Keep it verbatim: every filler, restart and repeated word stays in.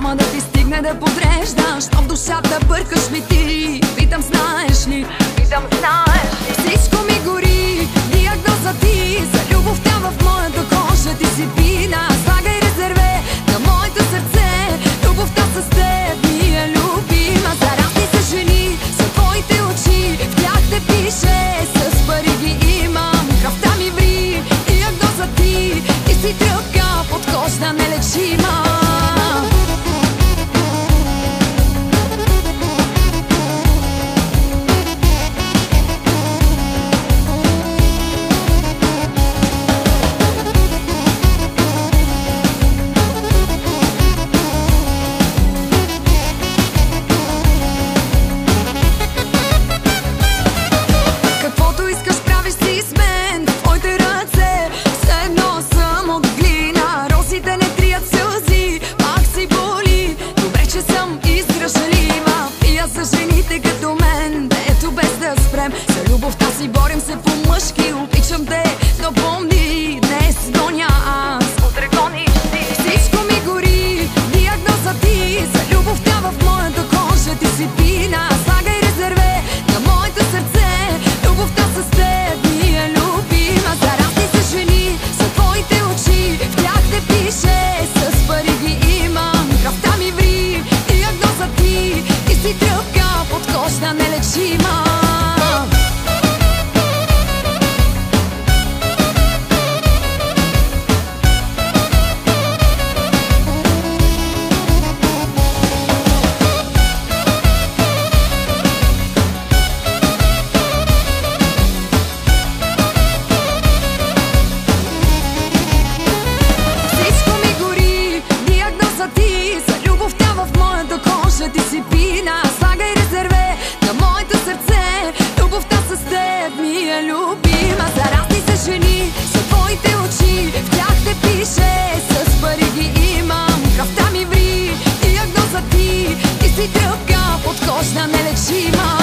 Няма да ти стигне да подреждаш, но в душата бъркаш ми ти. Питам, знаеш ли? Питам, знаеш ли? Всичко ми гори, диагноза ти. За любовта в моята кожа ти си пина. Слагай резерве на моето сърце. Любовта с теб ми е любима. За разни са жени, са твоите очи. В тях те пише, с пари ги имам. Кръвта ми ври, диагноза ти. Ти си тръпка, подкожна, нелечима. За любовта си борим се по-мъжки. Обичам те, но помни, днес гоня аз, утре гониш ти. Всичко ми гори, диагноза ти. За любовта в моята кожа ти си пина. Слагай резерве на моето сърце. Любовта с теб ми е любима. За разни са жени, са твоите очи. В тях те пише, с пари ги имам. Кръвта ми ври, диагноза ти. Ти си тръпка, подкожна, нелечима. Ти си пина, слагай резерве на моето сърце. Любовта с теб ми е любима. За разни са жени, са твоите очи. В тях те пише, с пари ги имам. Кръвта ми ври, диагноза ти. Ти си тръпка, подкожна, нелечима.